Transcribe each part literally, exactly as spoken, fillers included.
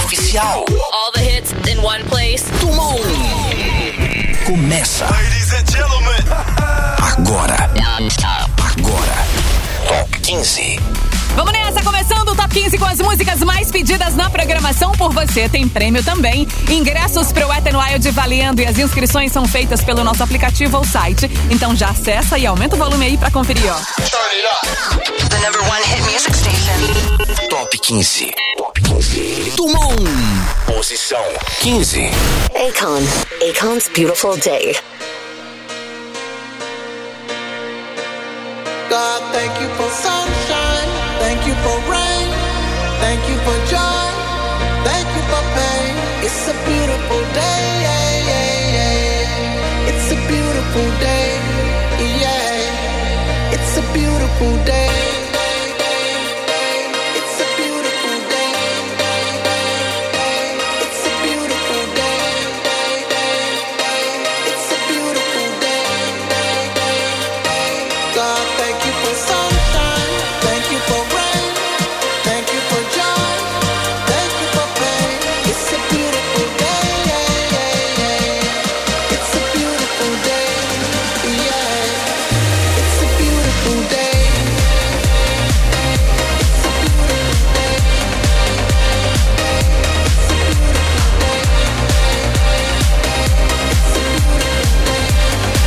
oficial. All the hits in one place. Tumon. Começa. Ladies and gentlemen. Agora. Agora. Top quinze. Vamos nessa, começando o Top quinze com as músicas mais pedidas na programação por você. Tem prêmio também. Ingressos pro Wet n Wild valendo e as inscrições são feitas pelo nosso aplicativo ou site. Então já acessa e aumenta o volume aí pra conferir, ó. Turn it up. The number one hit music station. Top quinze. Top quinze. Tumon. Posição quinze. Akon. Akon's Beautiful Day. God, thank you for sunshine. Thank you for rain. Thank you for joy. Thank you for pain. It's a beautiful day. Yeah, yeah, yeah. It's a beautiful day. Yeah. It's a beautiful day. It's a beautiful day. It's a beautiful day. It's a beautiful day. God, thank you for sunshine. Thank you for rain. Thank you for joy. Thank you for pain. It's a beautiful day. Yeah, yeah, yeah. It's a beautiful day. Yeah. It's a beautiful day. It's a beautiful day. It's a beautiful day. It's a beautiful day.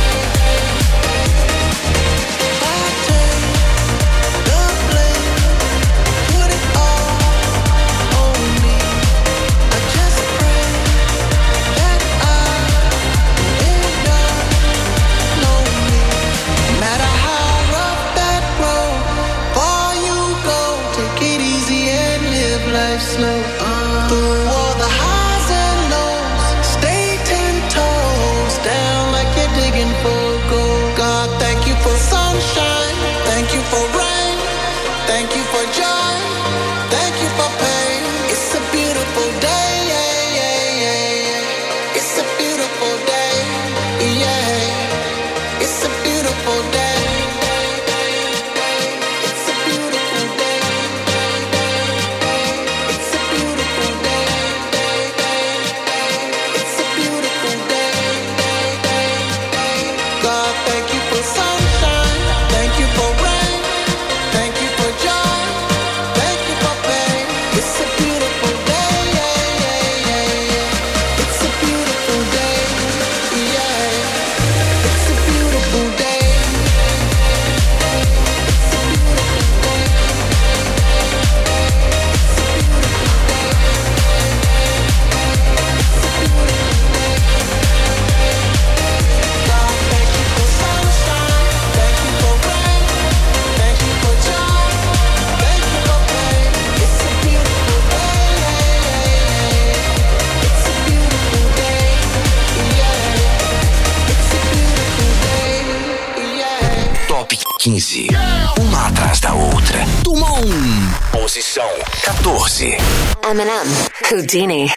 I take the blame, put it all on me. I just pray that I end up lonely. No matter how rough that road for you go, take it easy and live life slow. Through all the highs and lows, stay ten toes down like you're digging for gold. God, thank you for sunshine. Thank you for rain. Thank you for joy. Thank you for pain. It's a beautiful day. Yeah, yeah, yeah. It's a beautiful day. Yeah. It's a beautiful day. It's a beautiful day. It's a beautiful day. It's a beautiful day. God, thank you for sunshine. Thank you for rain. Thank you for joy. Thank you for pain. It's a beautiful day. Yeah, yeah, yeah. It's a beautiful day. Yeah. It's a beautiful day. It's a beautiful day. It's a beautiful day. It's a beautiful day. God, thank you for sunshine. Thank you for rain. Thank you for joy. Thank you for pain. It's a beautiful day. It's a beautiful day. Yeah. It's a beautiful day. Yeah. Top quinze. Uma atrás da outra. Tumon. Posição quatorze. Eminem. Houdini.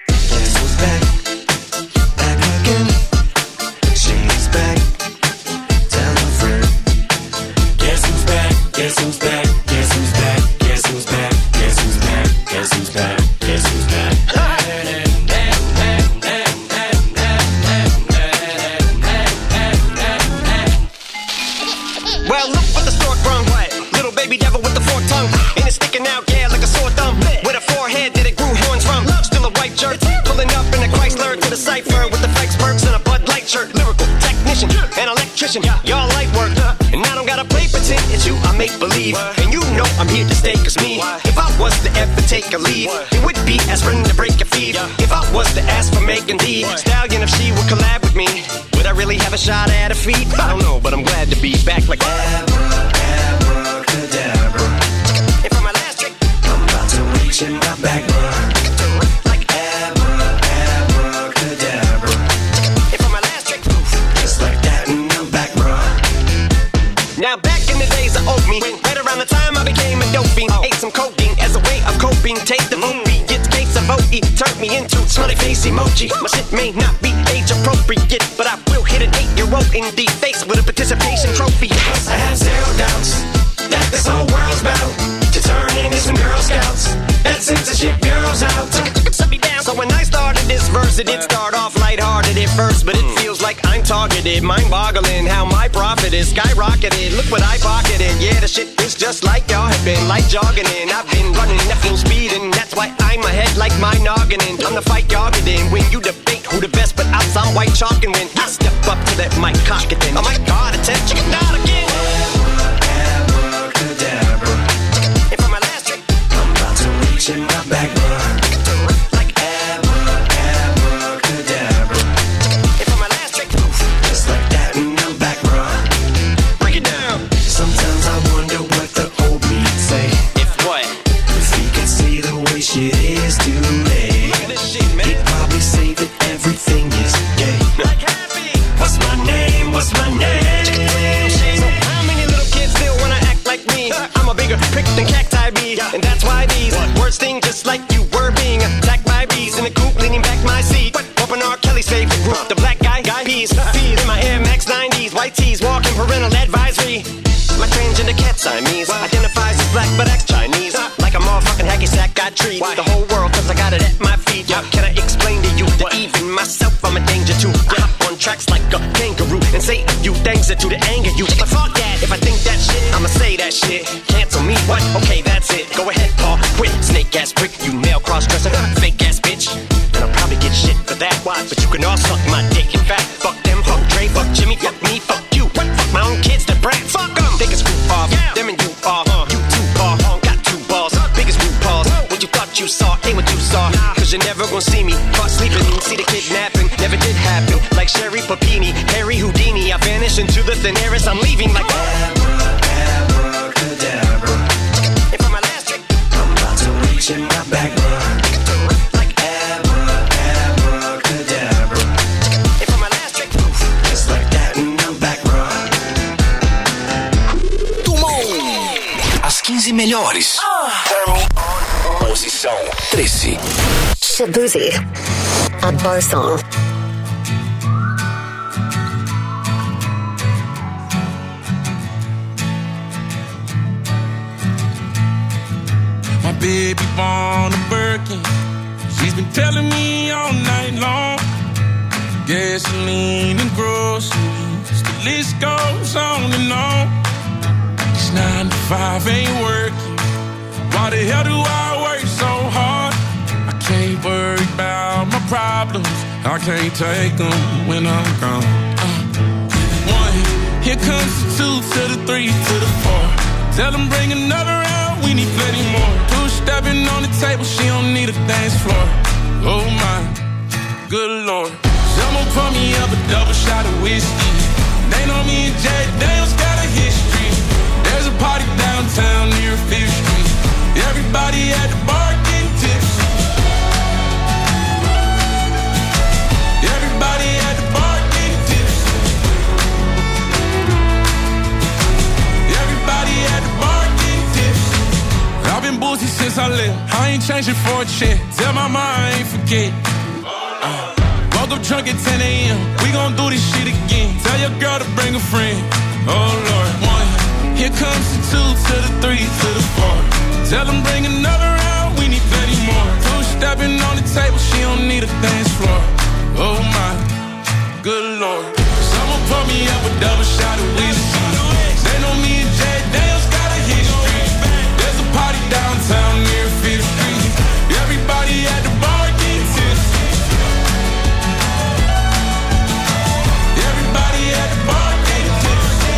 Well, look what the stork brung. Little baby devil with the forked tongue. And it's sticking out, yeah, like a sore thumb. With a forehead that it grew horns from. Still a white jerk. Pulling up in a Chrysler to the cipher with the fake perks and a Bud Light shirt. Lyrical technician, an electrician. Y'all light work. And I don't gotta play pretend. It's you I make believe. And you know I'm here to stay, cause me, if I was to ever take a leave, it would be aspirin to break your feet. If I was to ask for Megan Thee Stallion, if she would collab with me, would I really have a shot at her feet? I don't know, but I'm glad to be back like abracadabra. And for my last trick, I'm about to reach in my back, like abra, abracadabra. And for my last trick, just like that, and I'm back, bro. Now back in the days of old me, right around the time I became a dope fiend, ate some codeine as a way of coping. Take the movie, get the case of O E, turned me into smiley face emoji. My shit may not be age appropriate, but I will hit an eight-year-old in the face with a participation trophy. I have zero doubts that this whole world's about to turn into some Girl Scouts. That censorship bureau's out. Set me down. It did start off lighthearted at first, but it feels like I'm targeted. Mind-boggling how my profit is skyrocketed. Look what I pocketed. Yeah, the shit is just like y'all have been, like jogging in. I've been running at full speed, and that's why I'm ahead like my noggin. I'm the fight y'all get in. When you debate who the best, but outs I'm white chalk, and when I step up to that mic, cock it then. Oh my God, attention, chicken out again. Abracadabra. And for my last trick, I'm about to reach in my back, bruh. like Abra, abracadabra. and for my last trick, Just like that, and I'm back, bruh. break it down. Sometimes I wonder what the old me say. If what? If he could see the way shit is today, Look at this shit, man. he'd probably say that everything is gay. Like happy. What's my name? What's my name? So how many little kids still wanna act like me? I'm a bigger prick than cacti bee, and that's why these words sting just like you were being attacked by bees in the coop, leaning back my seat. Open R. Kelly's favorite group, the black guy, guy peas, feed in my Air Max nineties, white tees, walking parental advisory. My transgender cat Siamese identifies as black but acts Chinese. Like a motherfucking hacky sack, got treat the whole world cause I got it at my feet. Can I explain to you that even myself I'm a danger to? I hop on tracks like a kangaroo and say a few things that do to anger you. But fuck that, if I think that shit, I'ma say that shit. Cancel me, what? Okay, that's it. Go ahead, Paul, quit. Snake ass prick, you male cross-dresser, fake ass bitch. And I'll probably get shit for that. But you can all suck my dick. In fact, fuck them, fuck Dre, fuck Jimmy, fuck me, fuck you. What? Fuck my own kids, the brat. Fuck them. They can screw off. Yeah. Them and you off. Uh. You two paw. Uh. Got two balls. Uh. Biggest root paws. Uh. What you thought you saw ain't what you saw. Nah. Cause you're never gonna see me caught sleeping. See the kidnapping. Never did happen. Like Sherry Papini, Harry Houdini. I vanish into the thin air as I'm leaving like Abracadabra. And for my last trick, I'm about to reach in my back, bruh. like Abra, abracadabra. and for my last trick, Just like that, and I'm back, bruh. Dumont. As quinze melhores. Turn me on. Posição treze. Shabuzi. A bar song. My baby born a Birkin. She's been telling me all night long. Gasoline and groceries, the list goes on and on. This nine to five ain't working. Why the hell do I work so hard? I can't worry about my problems. I can't take them when I'm gone. Uh, one, here comes the two to the three to the four. Tell them bring another round, we need plenty more. Two stepping on the table, she don't need a dance floor. Oh my, good lord. Someone pour me up a double shot of whiskey. They know me and Jay Daniels got a history. There's a party downtown near Fifth Street. Everybody at the bar getting tipsy. Everybody at the bar getting tipsy. Everybody at the bar getting tipsy. I've been boozy since I left. I ain't changing for a check. Tell my mom I ain't forget. Uh, woke up drunk at ten a.m. We gon' do this shit again. Tell your girl to bring a friend. Oh Lord. One, here comes the two to the three to the four. Tell them bring another round, we need plenty more. Two stepping on the table, she don't need a dance floor. Oh my, good lord. Someone pour me up a double shot of whiskey. They know me and Jay Daniels got a history. There's a party downtown near Fifth Street. Everybody at the bar getting tipsy. Everybody at the bar getting tipsy.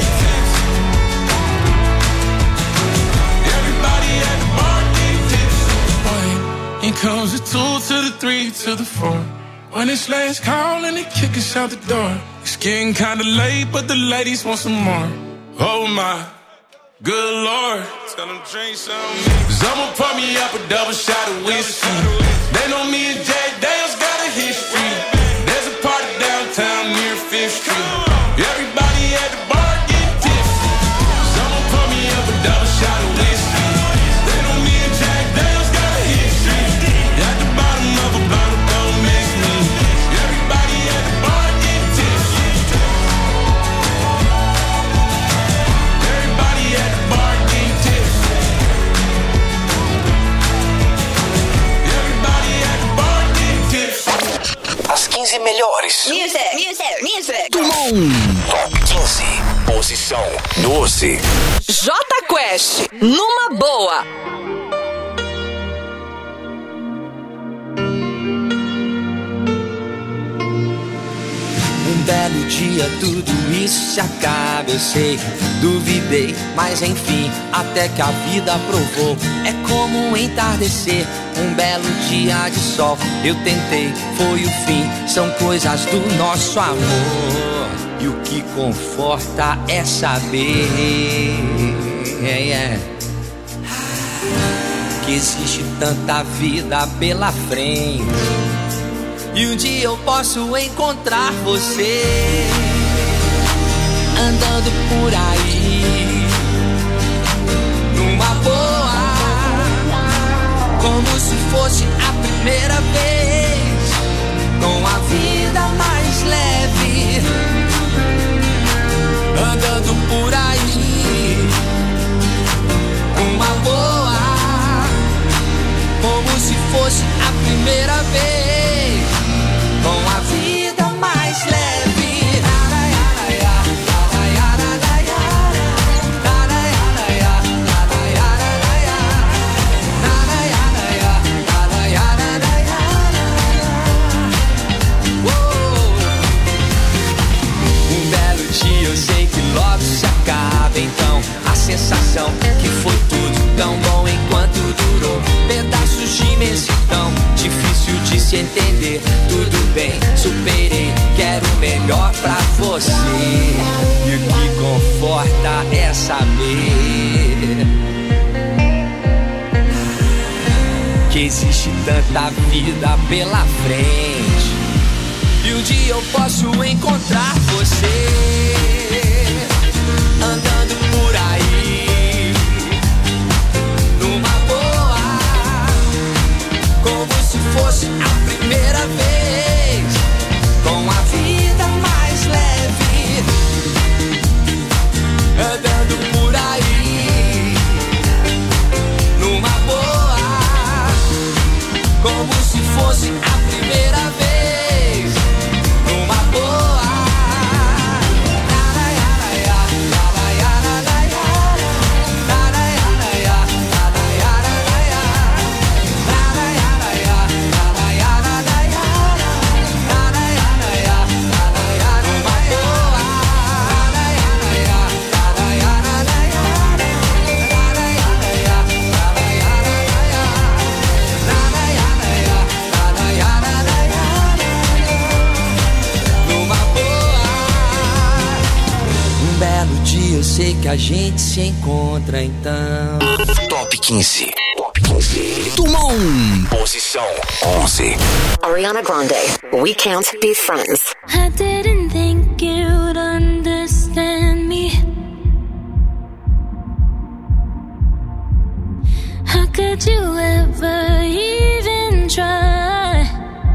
Everybody at the bar getting tipsy. One, here comes the two to the three to the four. When it's last call and they kick us out the door. It's getting kinda late, but the ladies want some more. Oh my, good lord. Tell them drink some. Someone pour me up a double shot of whiskey. They know me and Jay Daniels got a history. There's a party downtown near Fifth Street. Everybody at the bar getting tipsy. Someone pour me up a double shot of whiskey. They know me and Jack Daniels got a history. At the bottom of a bottle, don't miss me. Everybody at the bar getting tipsy. Everybody at the bar getting tipsy. Everybody at the bar hit music. Dumont. Top quinze. Posição doze. J Quest, numa boa. Um belo dia tudo isso se acaba, eu sei, duvidei, mas enfim, até que a vida provou. É como um entardecer, um belo dia de sol. Eu tentei, foi o fim, são coisas do nosso amor. E o que conforta é saber é, é, que existe tanta vida pela frente. E um dia eu posso encontrar você andando por aí numa boa, como se fosse a primeira vez, com a vida mais leve, andando por aí numa boa, como se fosse a primeira vez, com a vida mais leve. Um belo dia eu sei que logo se acaba, então a sensação que foi tudo tão bom enquanto durou. Pedaços de imensidão, difícil de se entender. Tudo bem, superei, quero o melhor pra você. E o que conforta é saber que existe tanta vida pela frente. E um dia eu posso encontrar você andando por aí numa boa, como se fosse a primeira vez, com a vida mais leve, andando por aí numa boa, como se fosse a primeira vez, numa boa. Eu sei que a gente se encontra então. Top quinze. Top quinze. Dumont. Posição onze. Ariana Grande, We Can't Be Friends. I didn't think you'd understand me. How could you ever even try?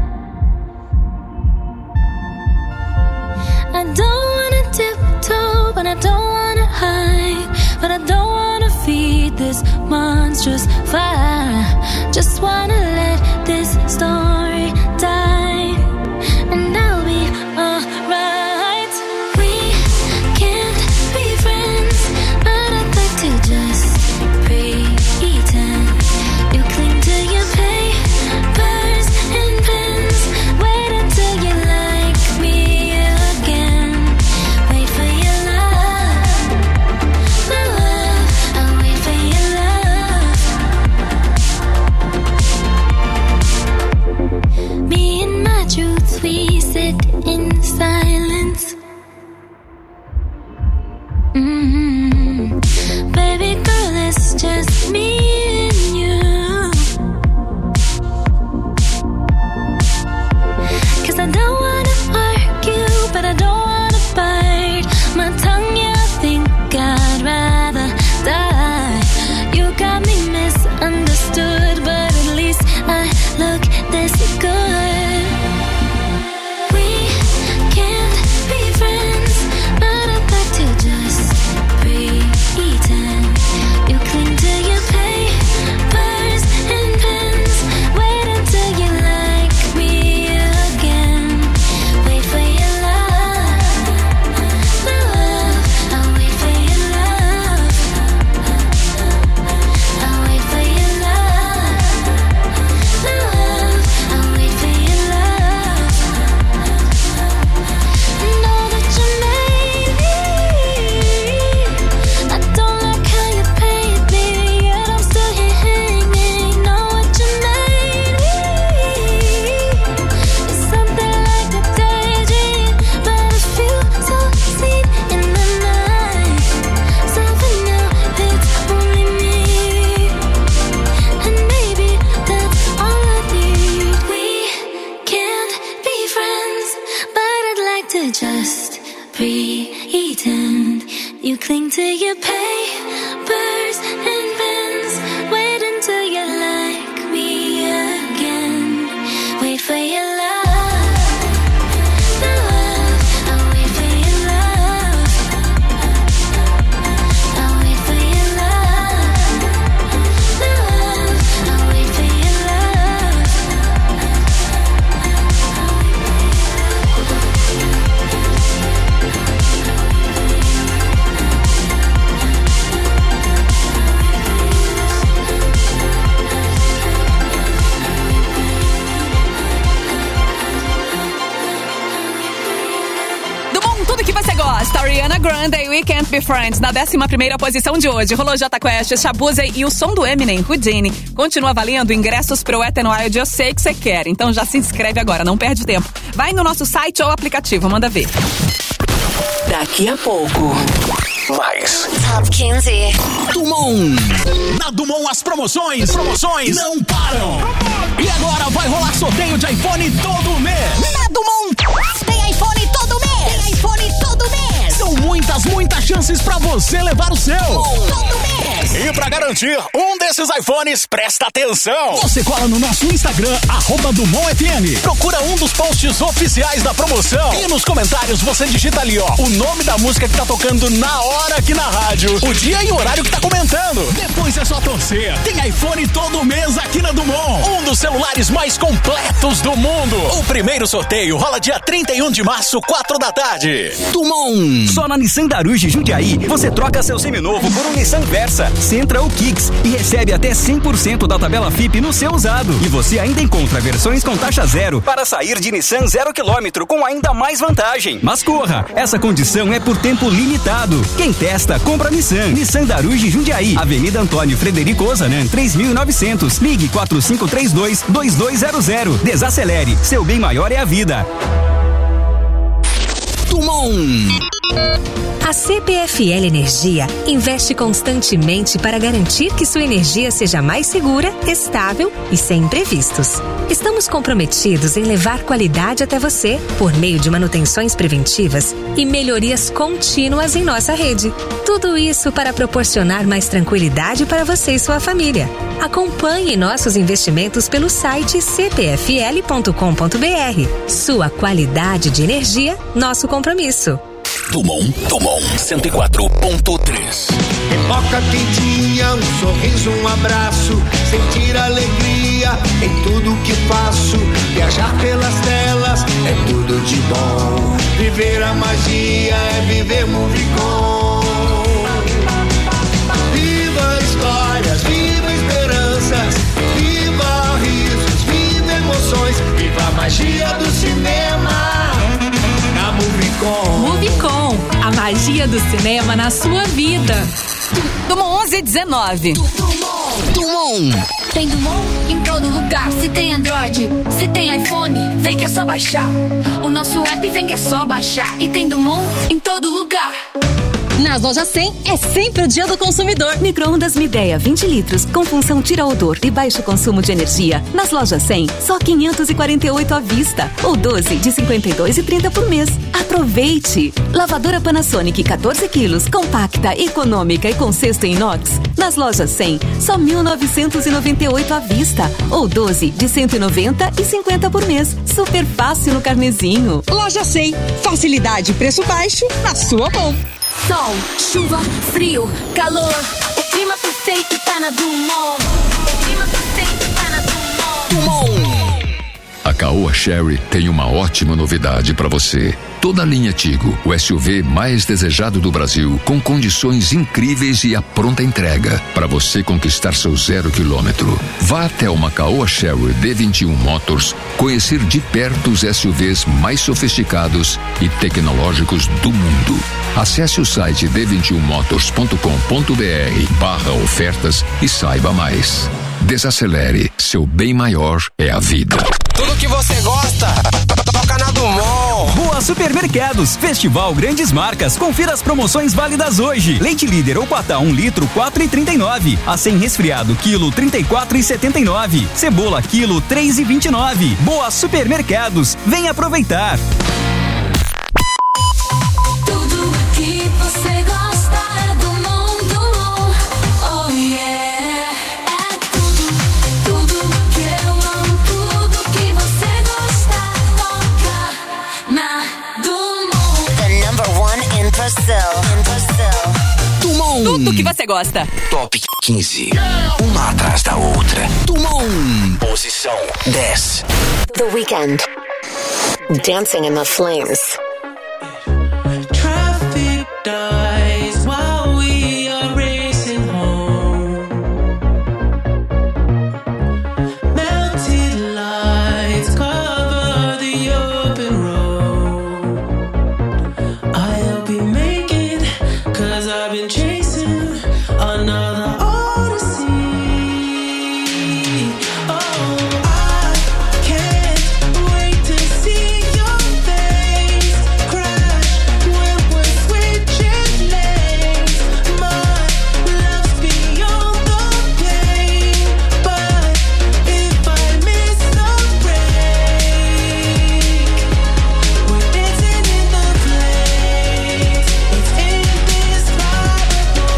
I don't wanna tiptoe, but I don't wanna hide, but I don't wanna feed this monstrous fire. Just wanna let this story die, and I'll be alright. We can't be friends, but I'd like to just pretend. You cling to your papers and pens, wait until you like me again. Wait for your love, my love, I'll wait for your love. cling to your papers and pens. Wait until you like me again. Wait for your love. Ariana Grande e We Can't Be Friends na décima primeira posição de hoje. Rolou Jota Quest, Shabuza e o som do Eminem, Houdini. Continua valendo ingressos pro Wet n Wild, eu sei que você quer. Então já se inscreve agora, não perde tempo. Vai no nosso site ou aplicativo, manda ver. Daqui a pouco. Mais. Top quinze. Dumont. Na Dumont as promoções, promoções não param. E agora vai rolar sorteio de iPhone todo mês. Na Dumont tem iPhone todo mês. Tem iPhone todo mês. São muitas, muitas chances pra você levar o seu. Todo mês. E pra garantir um desses iPhones, presta atenção. Você cola no nosso Instagram, arroba Dumont F M. Procura um dos posts oficiais da promoção. E nos comentários você digita ali, ó, o nome da música que tá tocando na hora aqui na rádio, o dia e o horário que tá comentando. Depois é só torcer. Tem iPhone todo mês aqui na Dumont. Um dos celulares mais completos do mundo. O primeiro sorteio rola dia trinta e um de março, quatro da tarde. Dumont. Só na Nissan Daruge Jundiaí, você troca seu seminovo por um Nissan Versa, Sentra ou Kicks e recebe até cem por cento da tabela F I P no seu usado. E você ainda encontra versões com taxa zero para sair de Nissan zero quilômetro com ainda mais vantagem. Mas corra, essa condição é por tempo limitado. Quem testa, compra Nissan. Nissan Daruge Jundiaí, Avenida Antônio Frederico Ozanam, três mil e novecentos. Ligue quatro cinco três dois, dois dois zero zero. Desacelere, seu bem maior é a vida. Dumont. A C P F L Energia investe constantemente para garantir que sua energia seja mais segura, estável e sem imprevistos. Estamos comprometidos em levar qualidade até você por meio de manutenções preventivas e melhorias contínuas em nossa rede. Tudo isso para proporcionar mais tranquilidade para você e sua família. Acompanhe nossos investimentos pelo site c p f l ponto com ponto b r. Sua qualidade de energia, nosso compromisso. Dumont, Dumont, cento e quatro ponto três. Pipoca quentinha, um sorriso, um abraço, sentir alegria em tudo que faço. Viajar pelas telas é tudo de bom. Viver a magia é viver Movicon. Viva histórias, viva esperanças, viva risos, viva emoções, viva a magia do cinema. Na Movicon. Movicon, a magia do cinema na sua vida. Dumont onze dezenove. Dumont. Tem Dumont em todo lugar. Se tem Android, se tem iPhone, vem que é só baixar. O nosso app vem que é só baixar. E tem Dumont em todo lugar. Nas lojas cem é sempre o dia do consumidor. Micro-ondas Midea vinte litros com função tira-odor e baixo consumo de energia. Nas lojas cem, só quinhentos e quarenta e oito à vista ou doze de cinquenta e dois reais e trinta por mês. Aproveite! Lavadora Panasonic quatorze quilos, compacta, econômica e com cesto em inox. Nas lojas cem, só mil novecentos e noventa e oito à vista ou doze de cento e noventa reais e cinquenta por mês. Super fácil no carnezinho. Loja cem, facilidade e preço baixo na sua mão. Sol, chuva, frio, calor. O clima perfeito tá na Dumont. O clima perfeito tá na Dumont. Dumont. A Caoa Chery tem uma ótima novidade para você. Toda a linha Tigo, o S U V mais desejado do Brasil, com condições incríveis e a pronta entrega para você conquistar seu zero quilômetro. Vá até uma Caoa Chery D vinte e um Motors conhecer de perto os S U Vs mais sofisticados e tecnológicos do mundo. Acesse o site d vinte e um motors ponto com ponto b r barra ofertas e saiba mais. Desacelere, seu bem maior é a vida. Tudo que você gosta, toca na Dumont. Boa Supermercados, Festival Grandes Marcas. Confira as promoções válidas hoje. Leite Líder ou Patá um litro, quatro e trinta e nove. Acém resfriado, quilo, trinta e quatro e setenta e nove. Cebola, quilo, três e vinte e nove. Boa Supermercados, vem aproveitar. Tudo que você gosta tudo que você gosta. Top quinze. Uma atrás da outra. Tumon. Posição dez. The Weeknd. Dancing in the Flames. Traffic dies while we are racing home. Melted lights cover the open road. I'll be making, cause I've been chasing another odyssey. Oh, I can't wait to see your face crash when we're switching lanes. My love's beyond the pain, but if I miss the break, we're dancing in the flames. It's indescribable.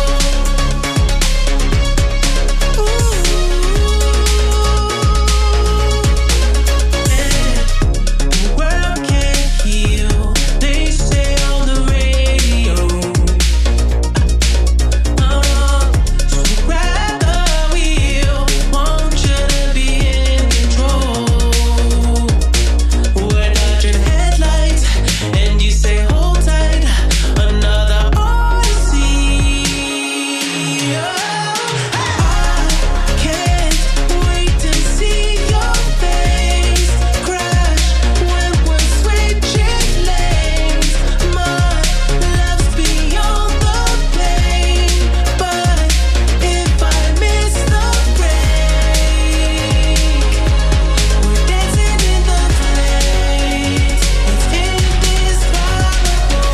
The world can't heal, they say on the radio. Oh no, so grab the wheel, want you to be in control. We're dodging headlights, and you say hold tight, another odyssey. Oh, I can't wait to see your face crash when we're switching lanes. My love's beyond the pain, but if I miss the break, we're dancing in the flames. It's indescribable.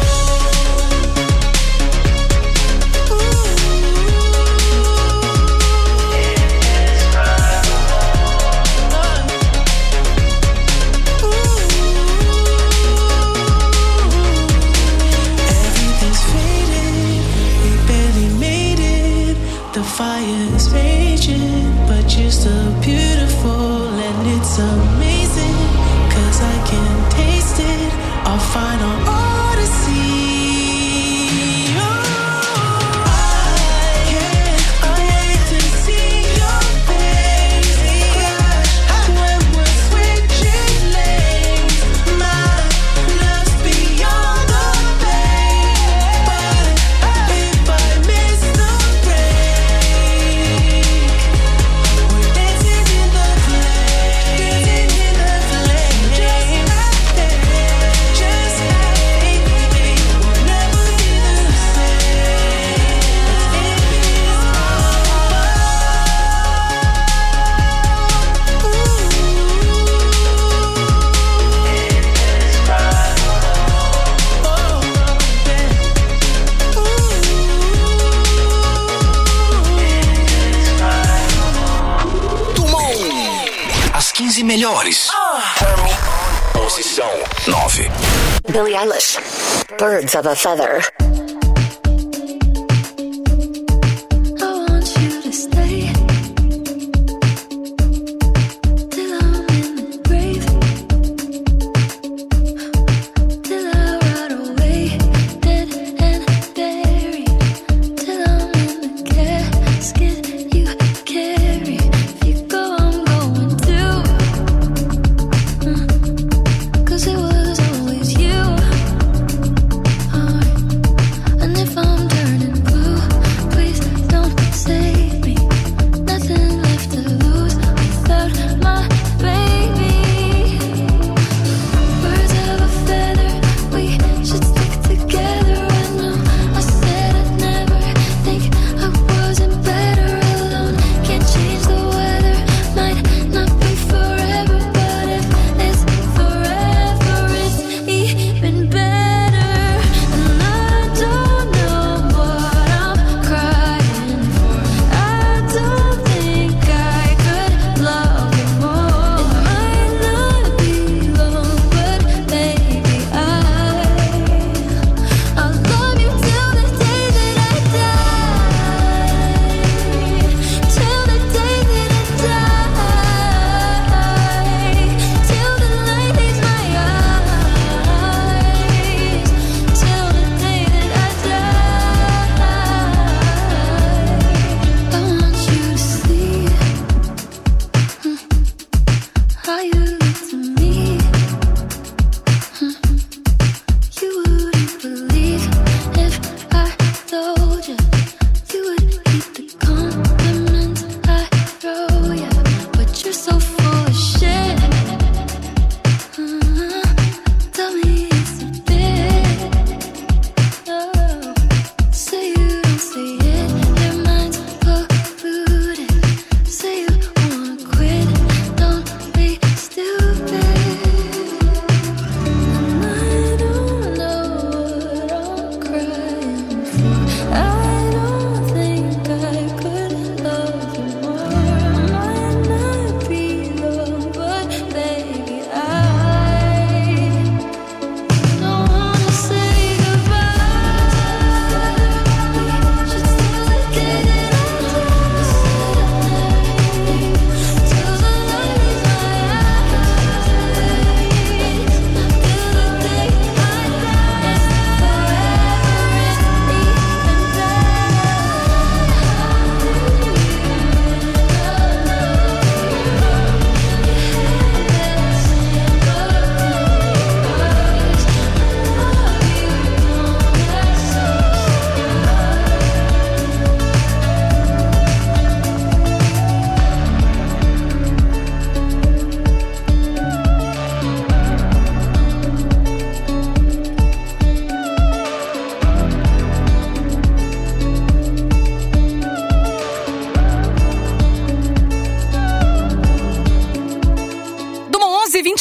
Everything's faded, we barely made it. The fire's raging, but you're still beautiful, and it's amazing, cause I can taste it, our final odyssey. Oh, I can't wait to see your face crash when we're switching lanes. My love's beyond the pain, but if I miss the break, we're dancing in the flames, dancing in the flames. Just have faith, just have faith, baby, we'll never be the same. Tumon. As quinze melhores. Posição nove. Billie Eilish. Birds of a Feather. I want you to stay till I'm in the grave, till I rot away, dead and buried, till I'm in the casket you carry. If you go, I'm going too. Mm. 'Cause it was always you. Oh,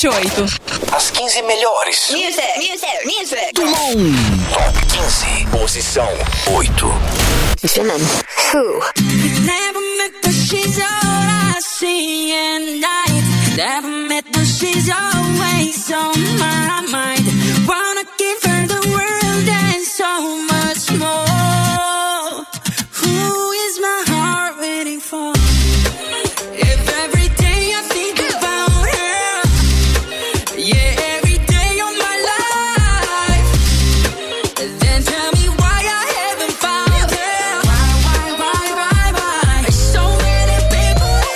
vinte e oito. As quinze melhores. Music, music, music. Dumont. Top quinze. Posição oito. Jimin. Who? Never met but she's all I see at night. Never met but she's always on my mind. Wanna give her the world and so much more. Who is my heart waiting for? If every day I think about her, yeah, every day of my life, then tell me why I haven't found her. Why, why, why, why, why? There's so many people to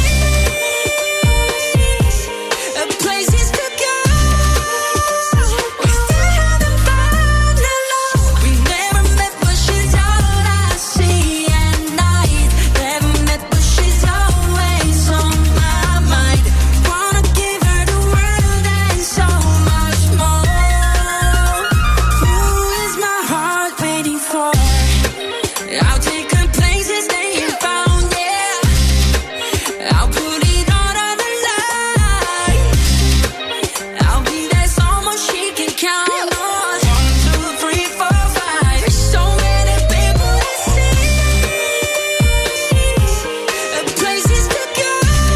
see, places to go. We still haven't found the love. We never met, but she's all I see at night. Never met, but she's always on my mind. Wanna give her the world and so much more. Who is my heart waiting for? I'll take her places they ain't found, yeah. I'll put it all on the line. I'll be there someone she can count on. One, two, three, four, five. There's so many people to see, places to go.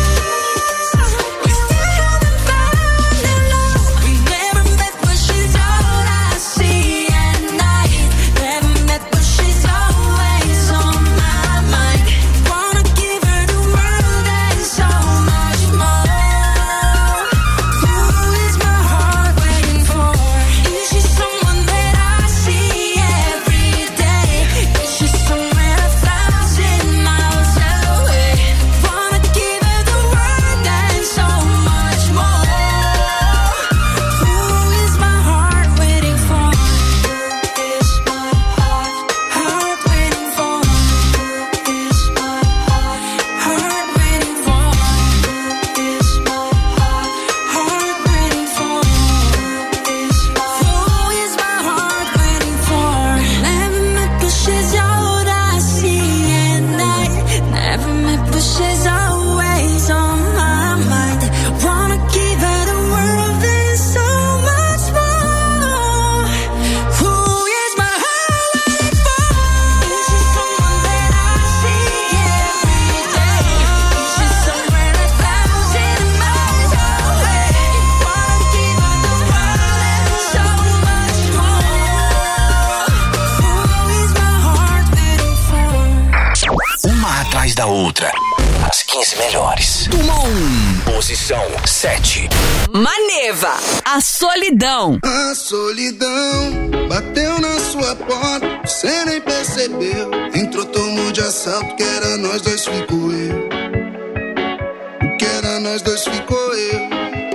We still haven't found the love. We never met, but she's all I see at night. Never met, but she's always on my mind. Wanna give her the world and so much more. Who is my heart waiting for? Is she someone that I see every day? Is she somewhere a thousand miles away? Wanna give her the world and so much more. Who is my heart waiting for? Is my heart, heart waiting for? Is my heart, heart waiting for? Is my heart, heart waiting for? Is who is my heart waiting for? Never met, but she's all I see at night. Never met, but she's always on my mind. Wanna give her the world and so much more. Who is my heart waiting for? Is she someone that I see every day? Is she somewhere a thousand miles away? Wanna give her the world and so much more. Who is my heart waiting for? Uma atrás da outra. As quinze melhores. Dumont. Posição sete. Maneva, a solidão. A solidão bateu na sua porta, você nem percebeu. Entrou, tomou de assalto, que era nós dois, ficou eu. O que era nós dois, ficou eu.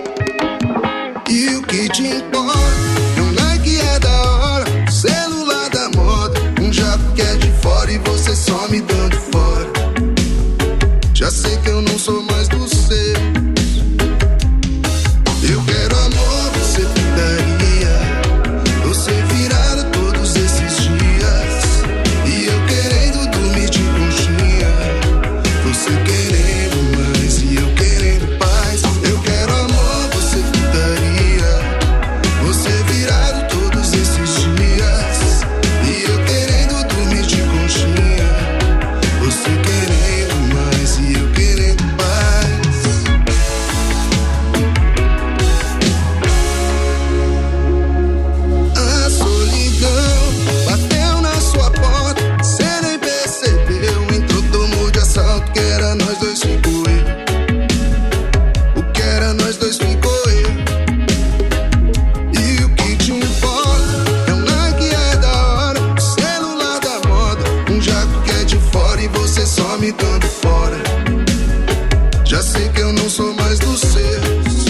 E o que te importa? É um like é da hora, celular da moda, um jato que é de fora e você só me dando fora. Já sei que eu não sou mais do seu. Eu quero amor, você putaria, você virada todos esses dias. E eu querendo dormir de conchinha, você querendo mais e eu querendo paz. Eu quero amor, você putaria, você virado todos esses dias. E eu querendo dormir de conchinha, você querendo mais e eu querendo paz. A solidão bateu na sua porta, cê nem percebeu. Entrou, tomou de assalto, que era nós dois, ficou eu. O que era nós dois, ficou eu. E o que te importa? É um like é da hora, celular da moda, um jato que é de fora e você só me dando fora. Já sei que eu não sou mais dos seus.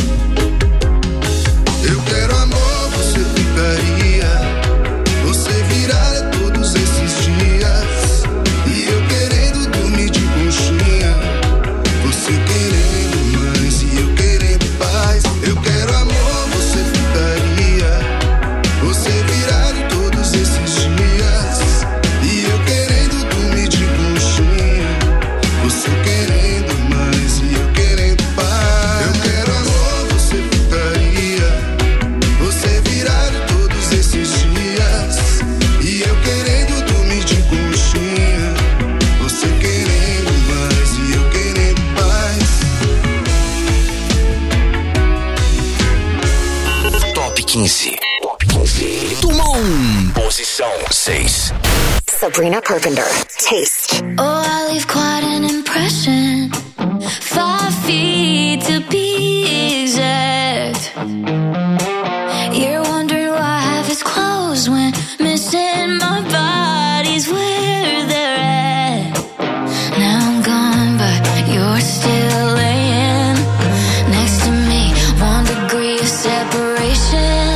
Eu quero amor, você ficaria, você virada todos esses dias. E eu querendo dormir de conchinha, você querendo mais e eu querendo paz. Eu quero amor, você ficaria, você virado todos esses dias. E eu querendo dormir de conchinha, você querendo mais e eu querendo paz. Eu quero amor, você ficaria, quinze. Top quinze. Dumont. Posição seis. Sabrina Carpenter, Taste. Oh, I leave quite an impression. Five feet to be exact. You're wondering why I have his clothes when missing my body's where they're at. Now I'm gone, but you're still laying next to me. One degree of separation.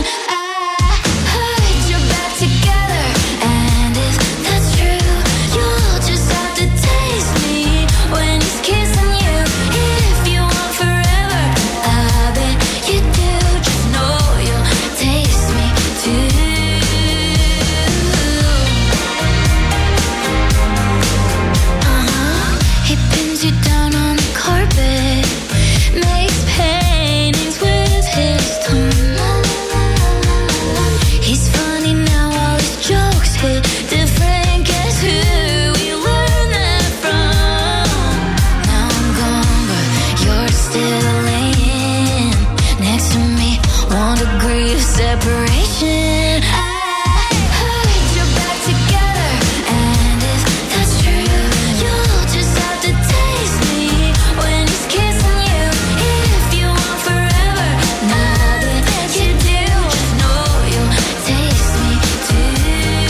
Separation. I heard you're back together, and if that's true, you'll just have to taste me when he's kissing you. If you want forever, now that you do, just know you'll taste me too.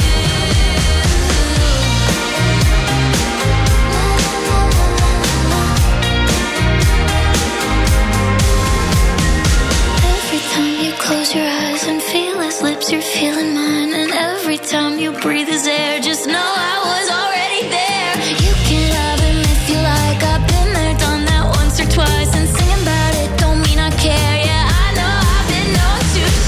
Every time you close your eyes and feel his lips, you're feeling mine. And every time you breathe his air, just know I was already there. You can have him if you like. I've been there, done that once or twice. And singing about it don't mean I care. Yeah, I know I've been known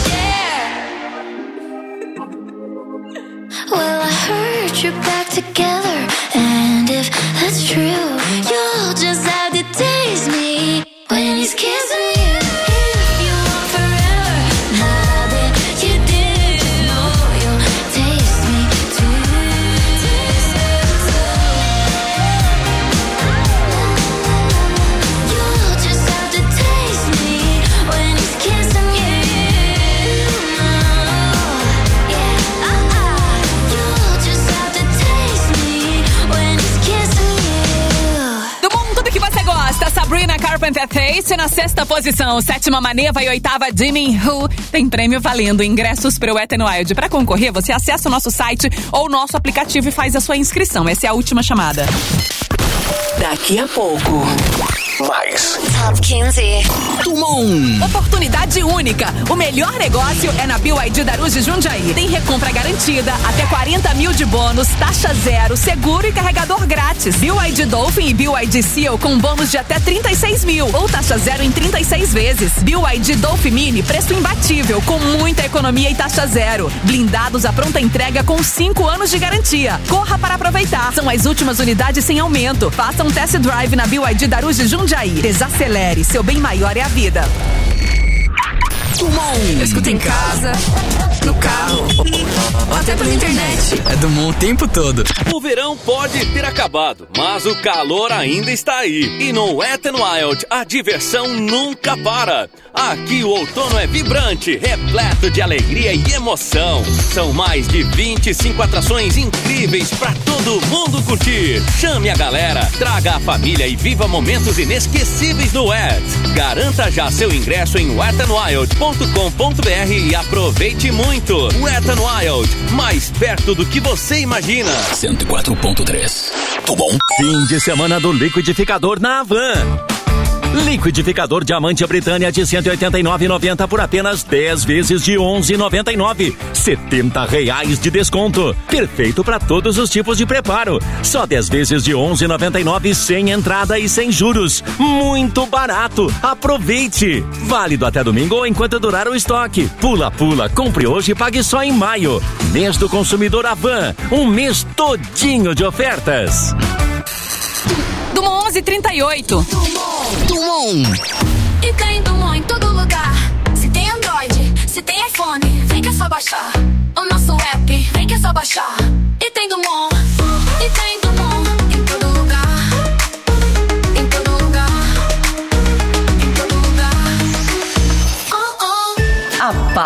to share. Well, I heard you're back together, and if that's true, you'll just have to taste me when he's kissing you. Sabrina Carpenter Taste na sexta posição. Sétima Maneva e oitava Jimin Woo. Tem prêmio valendo ingressos para o Wet n Wild. Para concorrer, você acessa o nosso site ou o nosso aplicativo e faz a sua inscrição. Essa é a última chamada. Daqui a pouco, mais Top quinze. Dumont. Oportunidade única. O melhor negócio é na B Y D Daruge Jundiaí. Tem recompra garantida, até quarenta mil de bônus, taxa zero, seguro e carregador grátis. B Y D Dolphin e B Y D Seal com bônus de até trinta e seis mil ou taxa zero em trinta e seis vezes. B Y D Dolphin Mini, preço imbatível, com muita economia e taxa zero. Blindados à pronta entrega com cinco anos de garantia. Corra para aproveitar. São as últimas unidades sem aumento. Faça um test drive na B Y D Daruge Jundiaí. Desacelere, seu bem maior é a vida. Dumont. Escuta em casa, no carro, ou até pela internet. É Dumont o tempo todo. O verão pode ter acabado, mas o calor ainda está aí. E no Wet n Wild, a diversão nunca para. Aqui o outono é vibrante, repleto de alegria e emoção. São mais de vinte e cinco atrações incríveis para todo mundo curtir. Chame a galera, traga a família e viva momentos inesquecíveis no Wet. Garanta já seu ingresso em wet n wild ponto com ponto b r e aproveite muito. Wet n Wild, mais perto do que você imagina. cento e quatro ponto três. Tá bom? Fim de semana do liquidificador na Havan. Liquidificador Diamante Britânia de cento e oitenta e nove reais e noventa centavos por apenas dez vezes de onze reais e noventa e nove centavos. setenta reais de desconto. Perfeito para todos os tipos de preparo. Só dez vezes de onze reais e noventa e nove centavos sem entrada e sem juros. Muito barato. Aproveite. Válido até domingo ou enquanto durar o estoque. Pula, pula. Compre hoje e pague só em maio. Mês do consumidor Havan. Um mês todinho de ofertas. Dumont onze trinta e oito. Dumont. E tem Dumont em todo lugar. Se tem Android, se tem iPhone, vem que é só baixar. O nosso app, vem que é só baixar. E tem Dumont, e tem Dumont em todo lugar. Em todo lugar. Em todo lugar. Oh, oh. A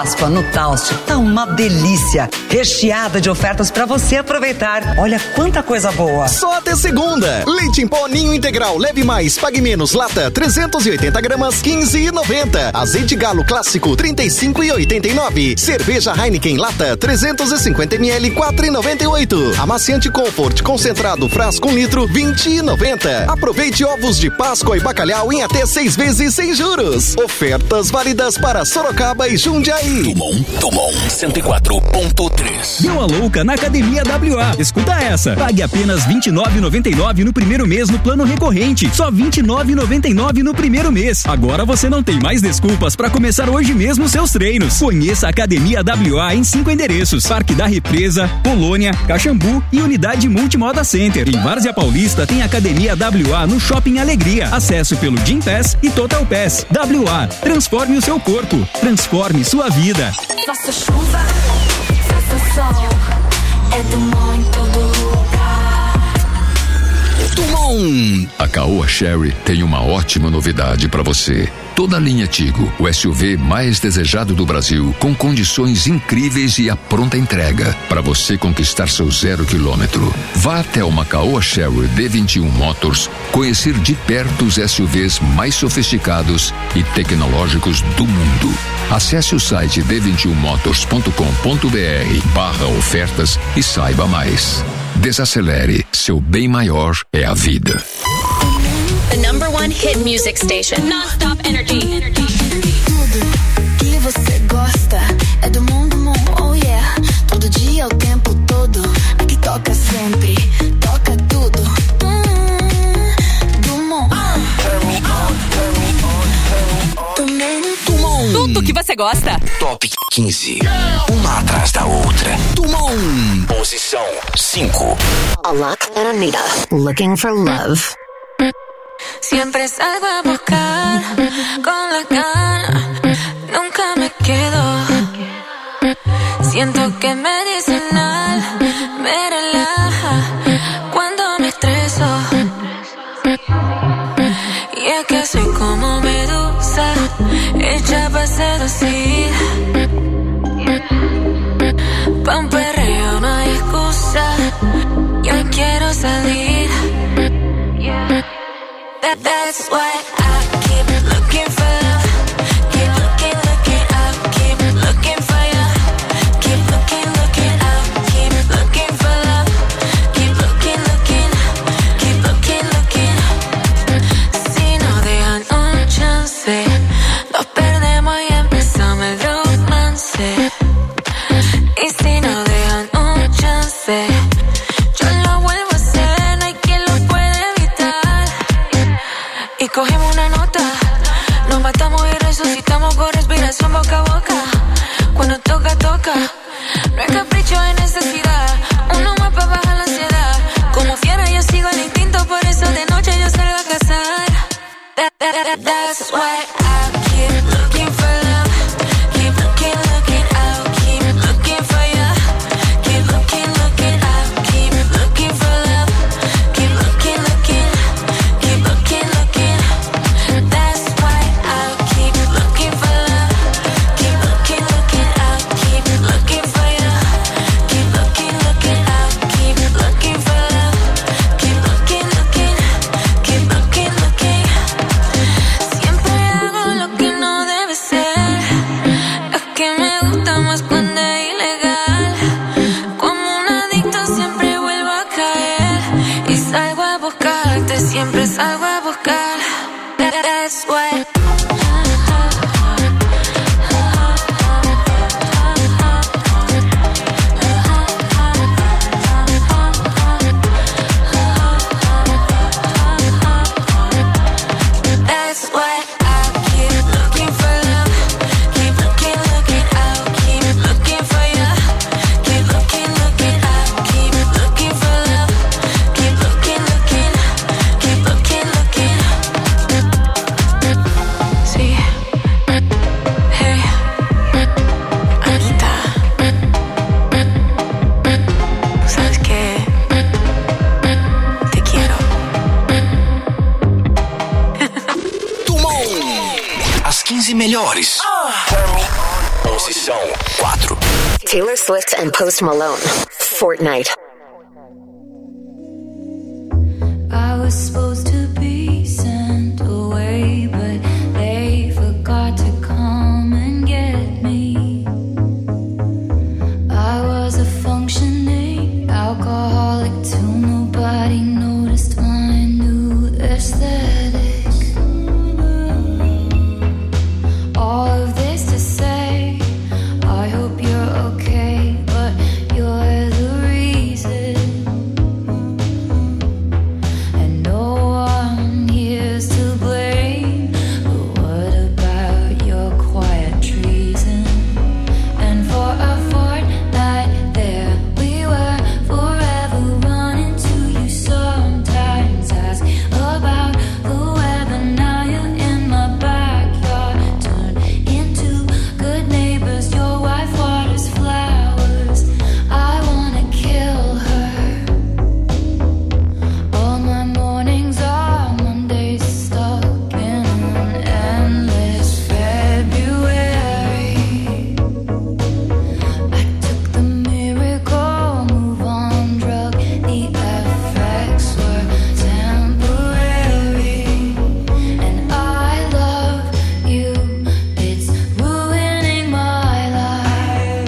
Páscoa no Taust tá uma delícia, recheada de ofertas pra você aproveitar. Olha quanta coisa boa. Só até segunda. Leite em pó Ninho Integral, leve mais, pague menos. Lata trezentos e oitenta gramas, quinze e noventa. Azeite Galo Clássico, trinta e cinco e oitenta e nove. Cerveja Heineken Lata, trezentos e cinquenta mililitros, quatro e noventa e oito. Amaciante Comfort concentrado frasco um litro, vinte e noventa. Aproveite ovos de Páscoa e bacalhau em até seis vezes sem juros. Ofertas válidas para Sorocaba e Jundiaí. Tumon, Tumon, cento e quatro ponto três. Deu a louca na Academia W A. Escuta essa. Pague apenas vinte e nove reais e noventa e nove centavos no primeiro mês no plano recorrente. Só vinte e nove reais e noventa e nove centavos no primeiro mês. Agora você não tem mais desculpas para começar hoje mesmo seus treinos. Conheça a Academia W A em cinco endereços: Parque da Represa, Polônia, Caxambu e Unidade Multimoda Center. Em Várzea Paulista tem Academia W A no Shopping Alegria. Acesso pelo Gym Pass e Total Pass. W A. Transforme o seu corpo. Transforme sua vida. Faça chuva, faça sol, é Dumont em todo lugar. Dumont! A Caoa Sherry tem uma ótima novidade para você. Toda a linha Tigo, o S U V mais desejado do Brasil, com condições incríveis e a pronta entrega para você conquistar seu zero quilômetro. Vá até uma Caoa Sherry D vinte e um Motors conhecer de perto os S U Vs mais sofisticados e tecnológicos do mundo. Acesse o site d vinte e um motors ponto com ponto b r barra ofertas e saiba mais. Desacelere, seu bem maior é a vida. The number one hit music station. Non-stop energy. Tudo que você gosta é do mundo, mundo, oh yeah. Todo dia, o tempo todo, aqui toca sempre, toca tudo. Hum, Dumont. Dumont. Tudo que você gosta. Top quinze. Uma atrás da outra. Dumont. Posição cinco. Alok and Anita, looking for love. Siempre salgo a buscar con la gana, nunca me quedo. Siento que es medicinal, me relaja cuando me estreso. Y es que soy como medusa, hecha para seducir. Pa' un perreo no hay excusa, yo quiero salir. That, that's why I keep looking for love. Keep looking, looking out. Keep looking for you. Keep looking, looking out. Keep looking for love. Keep looking, looking. Keep looking, looking. Si no dejan un chance, nos perdemos y empezamos el romance. Y si no dejan un chance, yo lo vuelvo a hacer, no hay quien lo puede evitar. Y cogemos una nota, nos matamos y resucitamos con respiración boca a boca. Cuando toca, toca, no es capricho, es necesidad. Uno más para bajar la ansiedad. Como fiera yo sigo el instinto, por eso de noche yo salgo a cazar. That, that, that, that's why I keep looking for love. Keep looking, looking out. Keep looking for you. Keep looking, looking out. Keep looking for love. Keep looking, looking. Keep looking, looking. That's why I keep looking for love. Keep looking, looking out. Keep looking for you. Keep looking, looking out. Keep looking for love. Keep looking, looking. Keep looking, looking. Siempre hago lo que no debe ser. Es que me gusta más cuando es ilegal. Como un adicto siempre vuelvo a caer. Y salgo a buscarte, siempre salgo a buscar. That, that's why. That's why I keep looking for love. Keep looking, looking out. Keep looking for you. Keep looking, looking out. Keep looking for love. Keep looking, looking. Keep looking, looking. Sí. Hey. Anita. ¿Sabes qué? Te quiero. Dumont. As quinze melhores. Posição quatro. Taylor Swift and Post Malone, Fortnite. I was supposed to be sent away, but they forgot to come and get me. I was a functioning alcoholic till nobody noticed my new aesthetic. All of this to say, I hope you're okay, but you're the reason. And no one here's to blame, but what about your quiet treason? And for a fortnight there we were, forever running to you, sometimes ask about the weather. Now you're in my backyard, turn into good neighbors. Your wife waters flowers, I wanna kill her. All my mornings are Mondays, stuck in an endless February. I took the miracle move on drug, the effects were temporary. And I love you, it's ruining my life.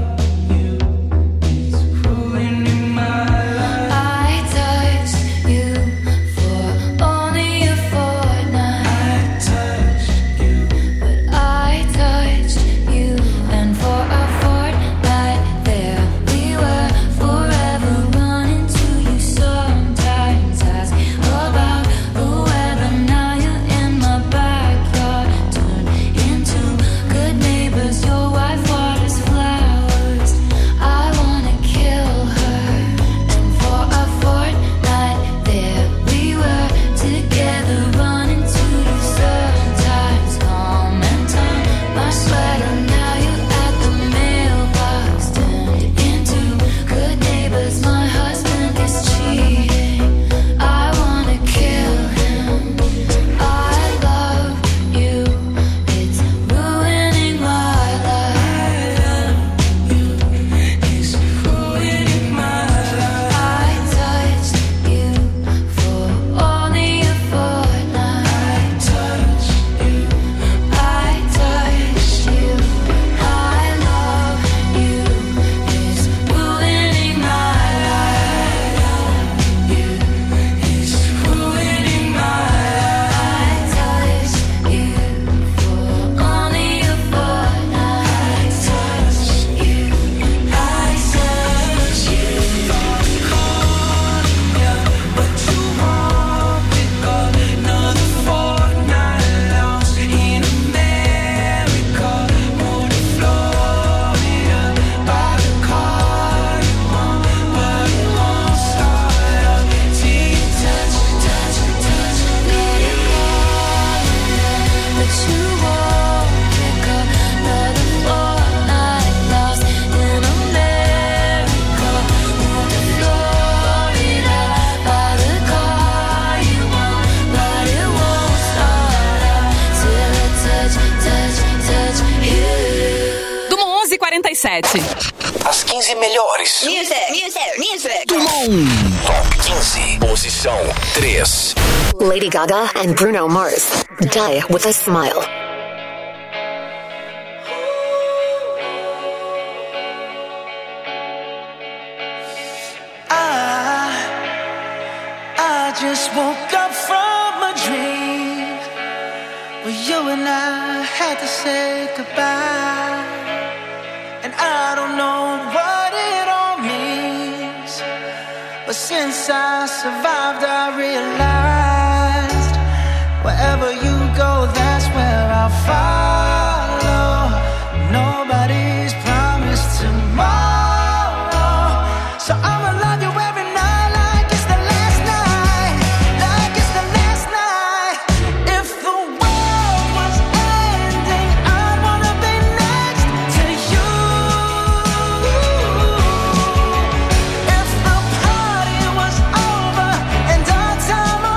I touched you for only a fortnight. But I touched you, and for a fortnight there we were, forever running to you, sometimes ask about the weather. Now you're in my backyard, turn into good neighbors. Your wife waters flowers, I wanna kill her. And for a fortnight there we were, together running to you, sometimes comment on my sweater. Now you're at the mailbox, turned into good neighbors. My husband is cheating, I wanna kill him. I love you, it's ruining my life. It's ruining my life. I touched you for only a fortnight. I touched you, I touched you. I love you, it's ruining my life. It's ruining my life. I touched you for only a fortnight. I touched you, I touched you. But you won't pick up another fortnight lost in America. Moved to Florida, buy the car you want, but it won't start up till you touch, touch, touch, let it go. But you won't pick up another fortnight lost in America. Moved to Florida, buy the car you want, but it won't start up till I touch, touch, touch you. Do onze e quarenta e sete. As quinze melhores. Music, music, music. Top quinze. Posição três. Lady Gaga and Bruno Mars, Die with a Smile. I, I just woke up from a dream where you and I had to say goodbye. And I don't know what it all means, but since I survived, I realized wherever you go, that's where I'll follow. Nobody's promised tomorrow, so I'ma love you every night like it's the last night, like it's the last night. If the world was ending, I'd wanna be next to you. If the party was over and our time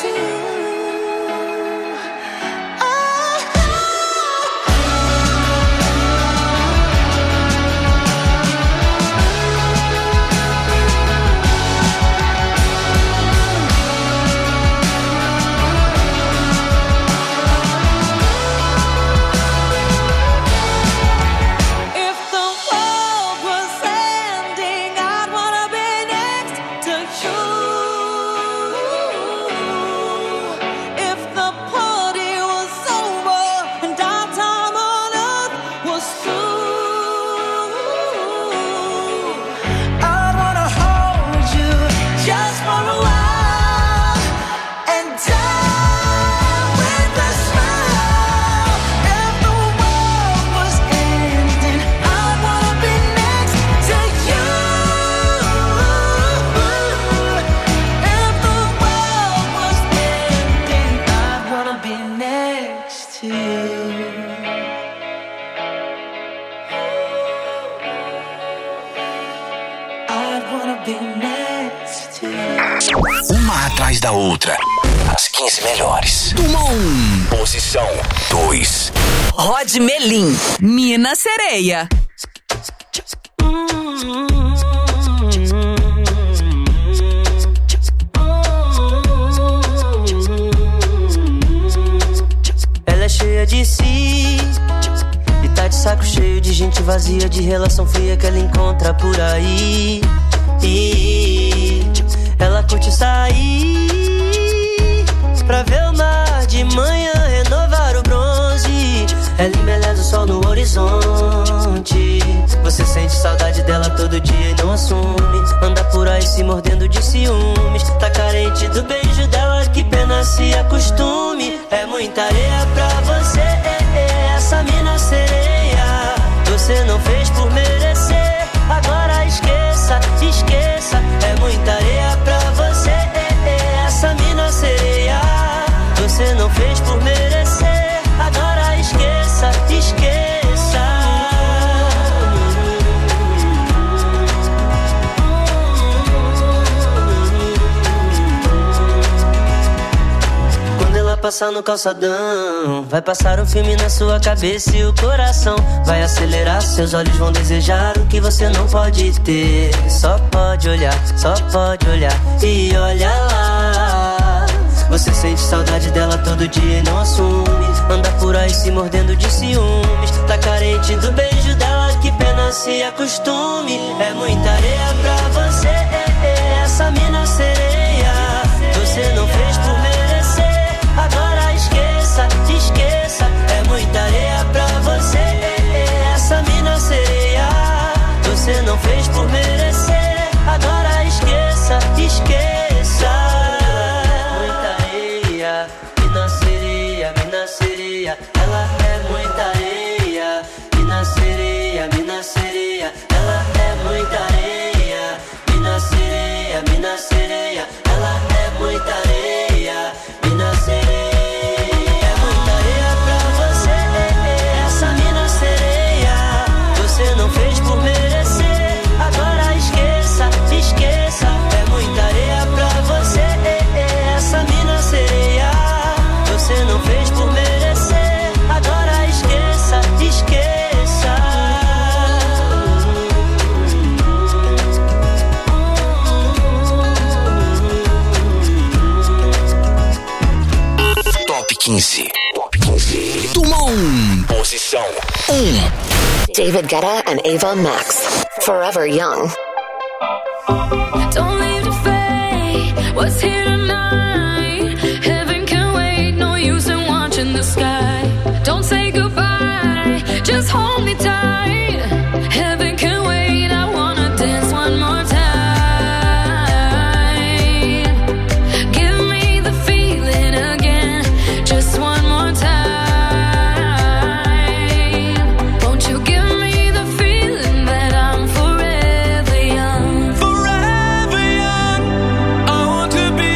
Uma atrás da outra. As quinze melhores. Toma um. Posição dois. Rod Melim, Mina Sereia. Ela é cheia de si e tá de saco cheio de gente vazia, de relação fria que ela encontra por aí. E ela curte sair pra ver o mar de manhã, renovar o bronze. Ela embeleza o sol no horizonte. Você sente saudade dela todo dia e não assume. Anda por aí se mordendo de ciúmes. Tá carente do beijo dela, que pena se acostume. É muita areia pra você, é, é, essa mina sereia. Você não fez por merecer, agora esqueça, esqueça. É muita areia pra você, é, é, essa mina sereia. Você não fez por merecer, agora esqueça, esqueça. Quando ela passar no calçadão, vai passar um filme na sua cabeça e o coração vai acelerar. Seus olhos vão desejar o que você não pode ter. Só pode olhar, só pode olhar e olha lá. Você sente saudade dela todo dia e não assume. Anda por aí se mordendo de ciúmes. Tá carente do beijo dela, que pena se acostume. É muita areia pra você, é, é, essa mina sereia. Você não fez por merecer, agora esqueça, esqueça. É muita areia pra você, é, é, essa mina sereia. Você não fez por merecer, agora esqueça, esqueça. Mina sereia, mina sereia, ela é muita areia. Mina sereia, mina sereia, ela é muita areia. Mina sereia, mina sereia, ela é muita areia. Mina sereia, é muita areia pra você, é, é, essa mina sereia. Você não fez por merecer, agora esqueça, esqueça. É muita areia pra você, é, é, essa mina sereia. Você não fez por merecer, agora esqueça, esqueça. Top quinze. Top quinze. Toma um. Posição um. David Guetta and Ava Max. Forever Young. Don't leave to fade what's here tonight. Heaven can wait, no use in watching the sky. Don't say goodbye, just hold me tight. Heaven can wait, I wanna dance one more time. Give me the feeling again, just one more time. Won't you give me the feeling that I'm forever young? Forever young, I want to be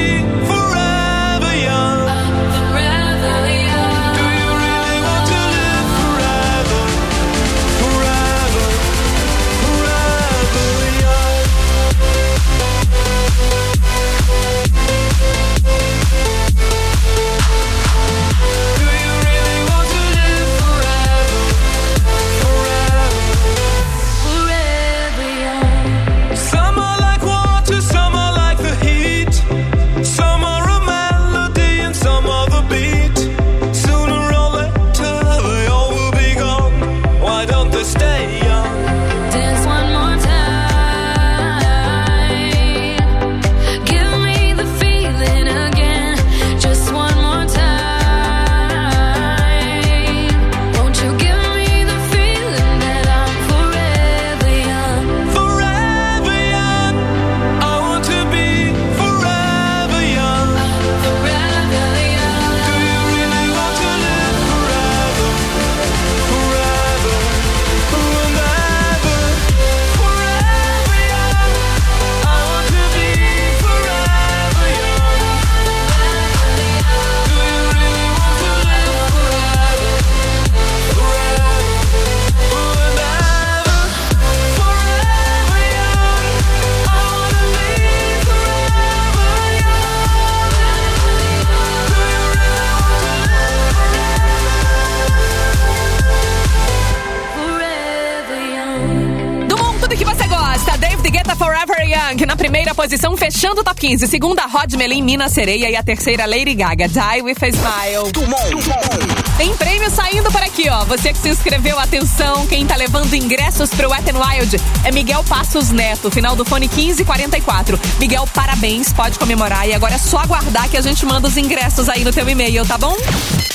Forever Young. Na primeira posição, fechando o top quinze. Segunda, Rod Melin, Mina Sereia. E a terceira, Lady Gaga, Die With a Smile. Tem prêmio saindo por aqui, ó. Você que se inscreveu, atenção. Quem tá levando ingressos pro Wet n Wild é Miguel Passos Neto, final do fone quinze quarenta e quatro. Miguel, parabéns, pode comemorar. E agora é só aguardar que a gente manda os ingressos aí no teu e-mail, tá bom?